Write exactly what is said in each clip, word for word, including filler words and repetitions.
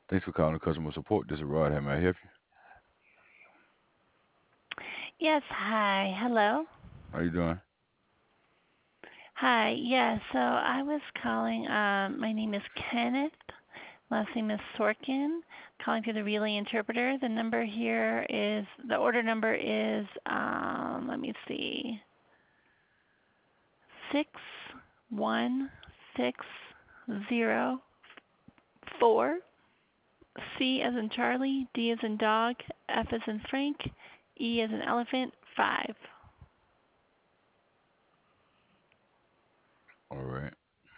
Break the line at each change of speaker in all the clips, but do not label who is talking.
Thanks for calling customer support. This is Rod. How may I help you?
Yes, hi. Hello.
How you doing?
Hi. Yeah, so I was calling. Um, my name is Kenneth. Last name is Sorkin. Calling through the relay interpreter. The number here is the order number is um, let me see, six one six zero four. C as in Charlie, D as in dog, F as in Frank, E as in elephant, five.
All right.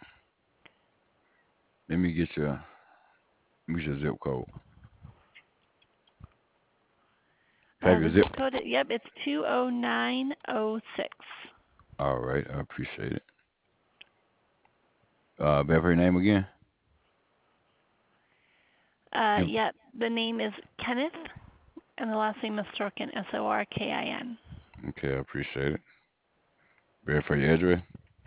Let me get your let me get your zip code. Have
Uh,
your
the
zip.
zip code, yep, it's two oh nine oh six.
All right. I appreciate it. Uh, bear her name again.
Uh,
Yep.
yep, the name is Kenneth, and the last name is Sorkin, S O R K I N.
Okay. I appreciate it. Bear for your address.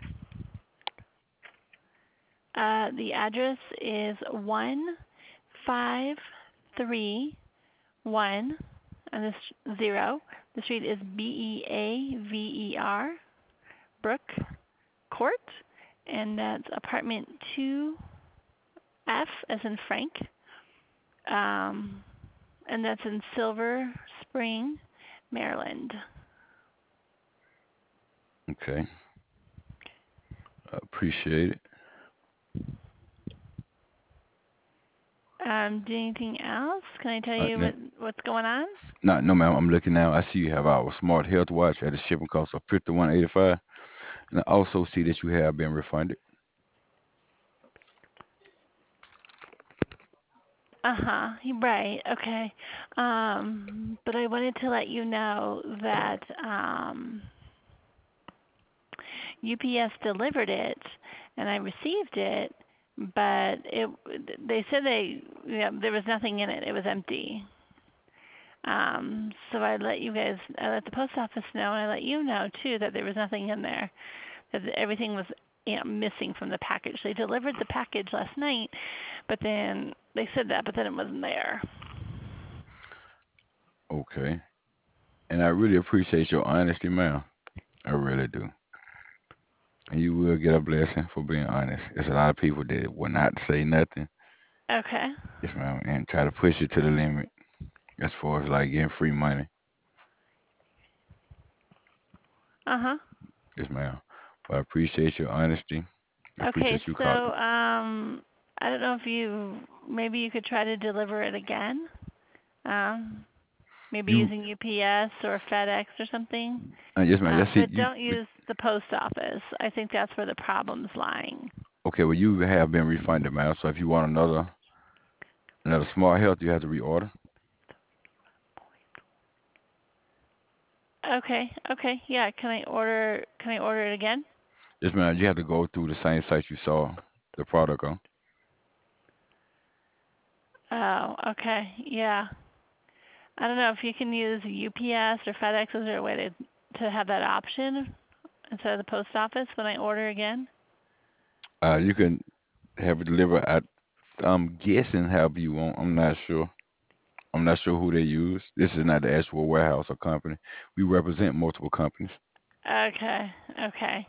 Uh, the address is one five three one, and this zero. The street is B E A V E R, Brook Court, and that's apartment two F as in Frank. Um, and that's in Silver Spring, Maryland.
Okay. I appreciate it.
Um, do anything else? Can I tell
Uh,
you
no,
what what's going on?
no, no, ma'am. I'm looking now. I see you have our smart health watch at a shipping cost of fifty-one eighty-five, and I also see that you have been refunded.
Uh huh. Right. Okay. Um, but I wanted to let you know that um, U P S delivered it, and I received it, but it they said they you know, there was nothing in it. It was empty. Um, so I let you guys, I let the post office know, and I let you know too that there was nothing in there. That everything was you know missing from the package. They delivered the package last night, but then they said that, but then it wasn't there.
Okay. And I really appreciate your honesty, ma'am. I really do. And you will get a blessing for being honest. There's a lot of people that will not say nothing.
Okay.
Yes, ma'am. And try to push it to the limit as far as like getting free money.
Uh huh.
Yes, ma'am. But I appreciate your honesty. I
Okay,
appreciate you calling.
so um, I don't know if you maybe you could try to deliver it again. Um, maybe
You,
using U P S or FedEx or something.
uh, yes, ma'am.
Uh,
That's it.
but
You,
don't use the post office. I think that's where the problem's lying.
okay? Well, you have been refunded, ma'am. So if you want another another smart health, you have to reorder.
Okay. Okay. Yeah. Can I order? Can I order it again?
Yes, ma'am. You have to go through the same site you saw the product on.
Oh. Okay. Yeah. I don't know if you can use U P S or FedEx. Is there a way to to have that option instead of the post office when I order again?
Uh, you can have it delivered at. I'm guessing however you want. I'm not sure. I'm not sure who they use. This is not the actual warehouse or company. We represent multiple companies.
Okay. Okay.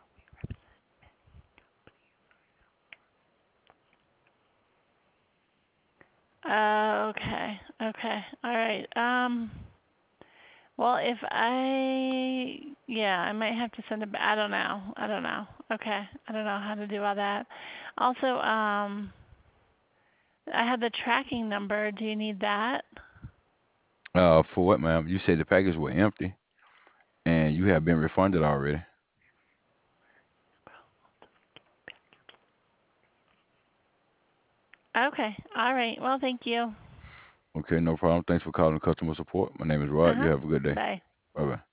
Uh, okay. Okay. All right. Um. Well, if I, yeah, I might have to send it. ba- I don't know. I don't know. Okay. I don't know how to do all that. Also, um, I have the tracking number. Do you need that?
Uh, for what, ma'am? You said the package was empty and you have been refunded already.
Okay. All right. Well, thank you.
Okay, no problem. Thanks for calling customer support. My name is
Uh
Rod. You
huh.
have a good day.
Bye.
Bye bye.